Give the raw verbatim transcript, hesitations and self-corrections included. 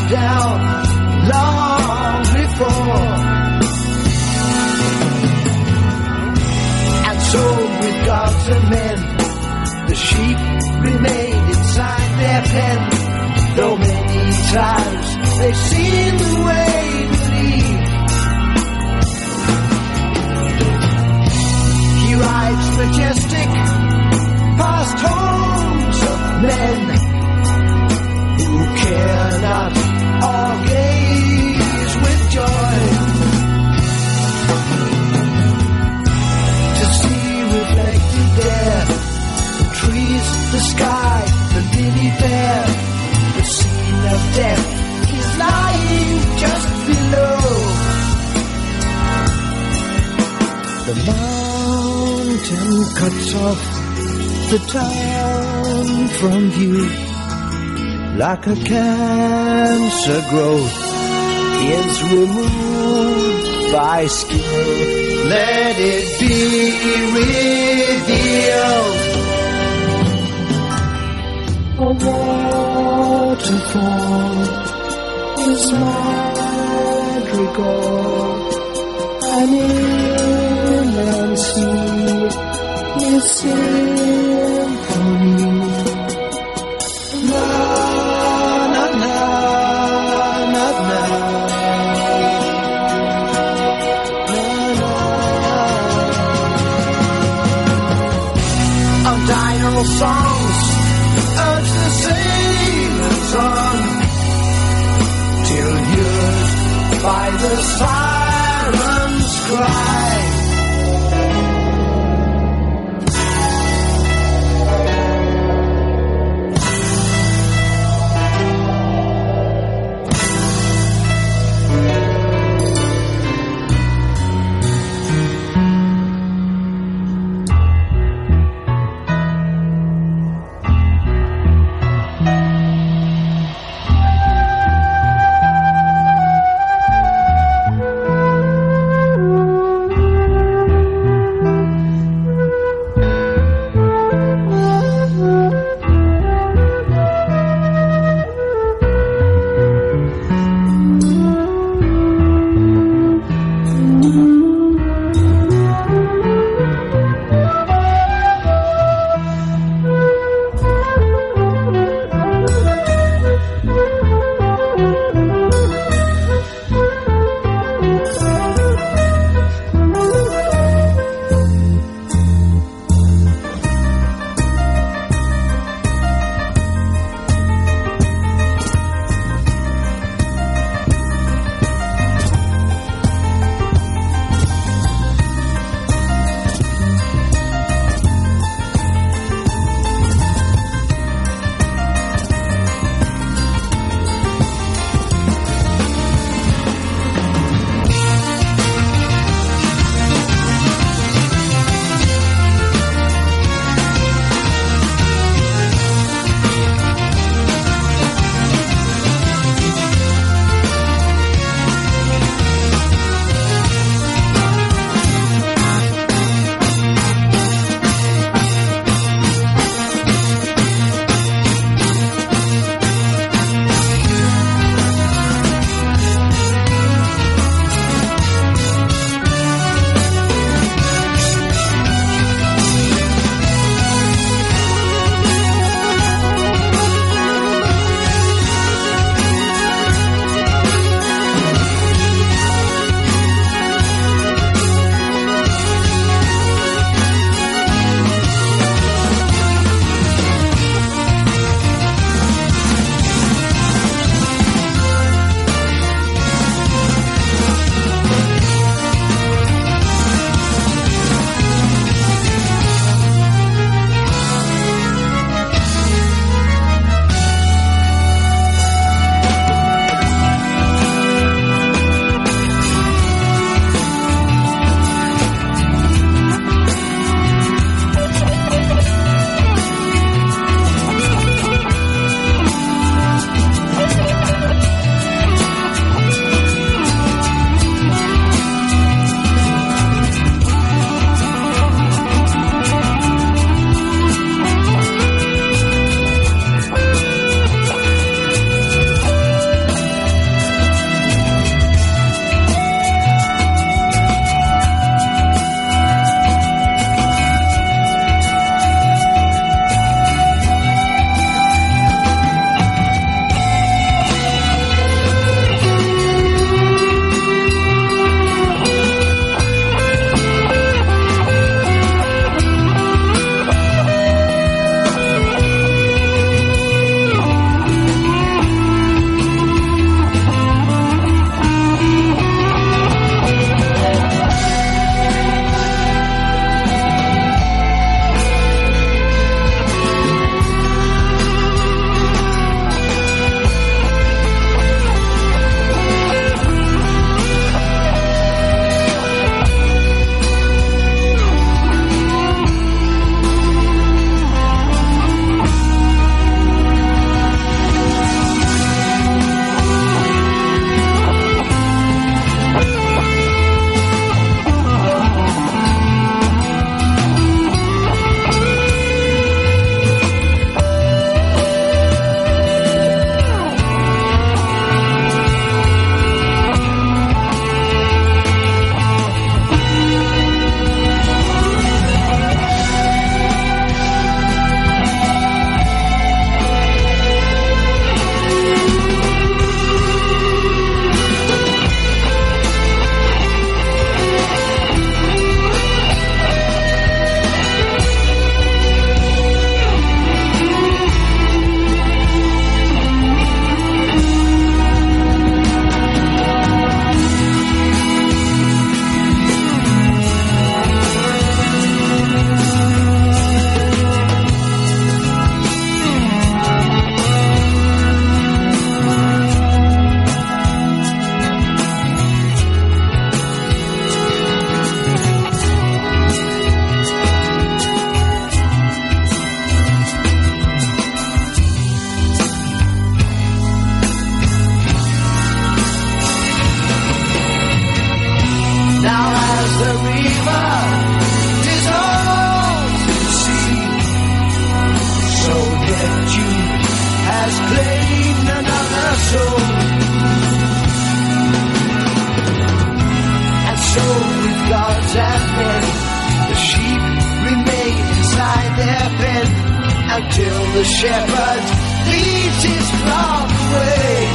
down long before. And so with gods and men, the sheep remained inside their pen, though many times they've seen the way to leave. He rides majestic past homes of men who care not or gaze with joy to see reflected there the trees, the sky, the lily fair. The scene of death is lying just below. The mountain cuts off the town from view, like a cancer growth is removed by skill. Let it be revealed. A waterfall is madrigal, an inland sea is symphony. Na na na na na. Our diurnal songs urge the sailors on, till heard by the sirens' cry. until the shepherd leads his flock away.